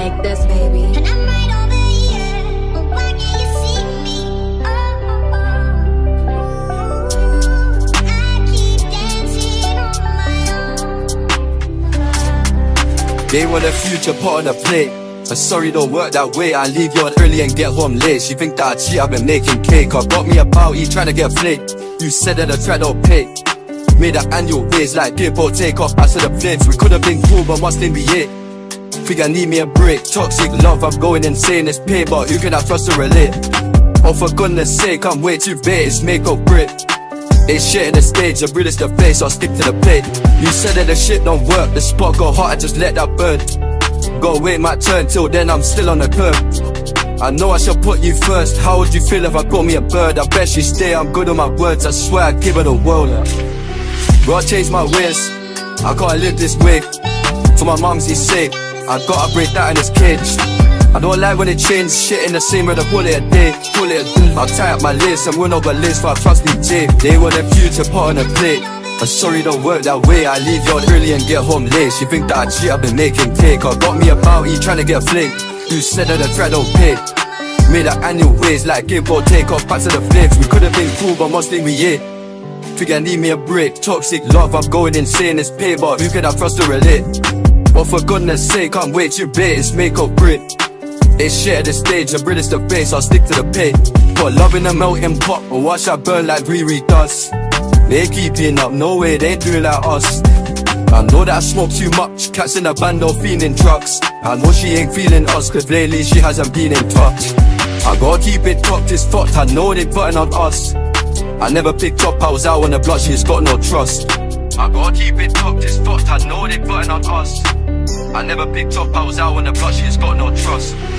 like this, baby. And I'm right over here, but why can't you see me? I keep dancing on my own. They want a future put on the plate, but sorry don't work that way. I leave you early and get home late. She think that I cheat, I've been making cake. I got me a bounty trying to get flaked. You said that I tried to pay. Made that annual raise like people take off after the flames. We could've been cool but must be it. Think I need me a break. Toxic love, I'm going insane. It's pain, but who can I trust to relate? Oh for goodness sake, I'm way too bait. It's make or break. They shit in the stage, I bruise the face, I'll stick to the plate. You said that the shit don't work, the spot got hot, I just let that burn. Gotta wait my turn, till then I'm still on the curb. I know I should put you first. How would you feel if I got me a bird? I bet she stay, I'm good on my words. I swear I'd give her the world. Bro, I changed my ways, I gotta live this way. For my mom's sake, I gotta break that in this cage. I don't like when it changes, shit in the same with a bullet a day. I'll tie up my lace and run over lace for a trusty J. They want a future put on a plate, but sorry don't work that way. I leave you early and get home late. She think that I cheat, I've been making cake. I got me a bounty trying to get flaked. You said that I tried to pay. Made that annual raise like give or take off back to the flames. We could've been cool but must think we ain't. Think I need me a break. Toxic love, I'm going insane. It's pain, but who can I trust to relate? But for goodness sake, I'm way too bait. It's make or break. They share the stage, I British the face, I'll stick to the pit. Put love in a melting pot, but watch I burn like Riri does. They keeping up, no way, they ain't doing like us. I know that I smoke too much, cats in the band all feeling drugs. I know she ain't feeling us, cause lately she hasn't been in touch. I gotta keep it tucked, it's fucked, I know they putting on us. I never picked up, I was out on the block, she's got no trust. I gotta keep it tucked, it's fucked, I know they putting on us. I never picked up, I was out on the block, she's got no trust.